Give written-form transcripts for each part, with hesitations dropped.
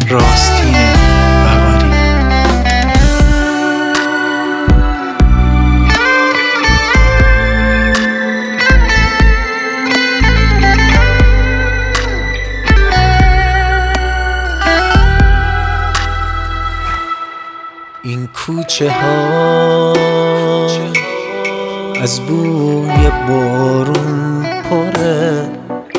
راستین بغاری. این کوچه ها از بوی بارون پره،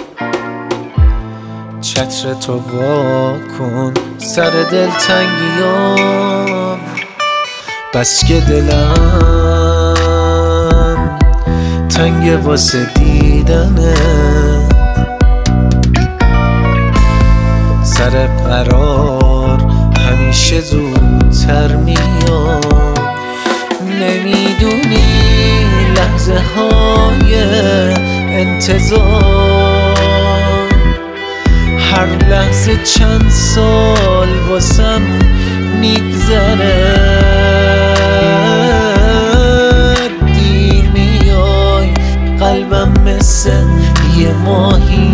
چتر تو وا کن سر دلتنگیام، بس که دلم تنگ واسه دیدنه، سر قرار همیشه زودتر میام. نمیدونی لحظه های انتظار هر لحظه چند سال واسم میگذره. دیر میای قلبم مثل یه ماهی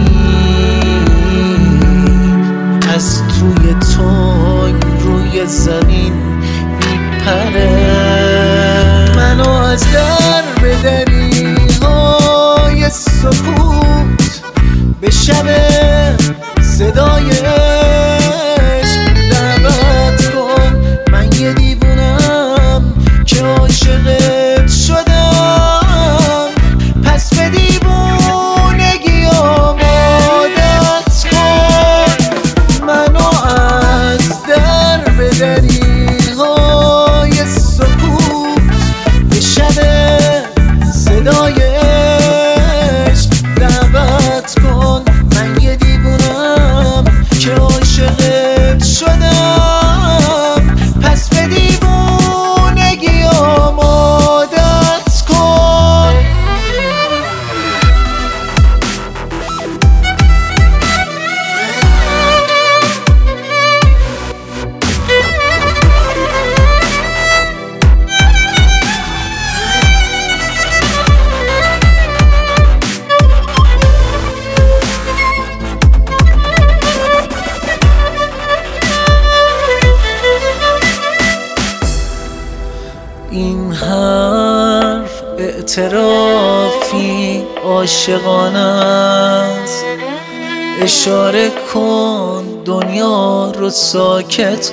از توی تنگ روی زمین میپره. منو از در به دری های سکوت به شب صدای عشق دعوت کن. من یه دیوونم که عاشقت شدم، پس به دیوونگی آمادت کن. منو از در به دری های سکوت به شب صدای عشق دعوت کن. من یه دیوونم که عاشقت شدم، پس به دیوونگی آمادت کن. این حرف اعترافی عاشقانه است، اشاره کن دنیا رو ساکت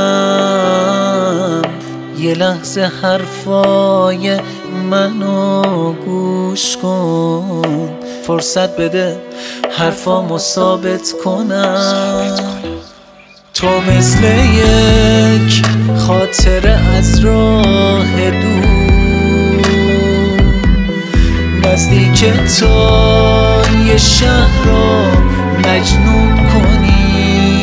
کنم. یه لحظه حرفای منو گوش کن، فرصت بده حرفامو ثابت کنم. تو مثل یک خاطره از راه دور، نزدیک تا یه شهر رو مجنون کنی.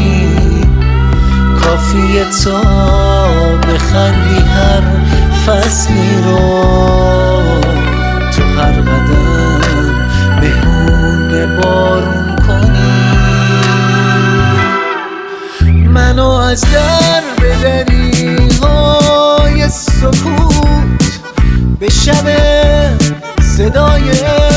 کافیه تا بخندی هر فصلی رو، تو هر قدم مهمون بارون کنی. منو از در به دری های سکوت به شب صدای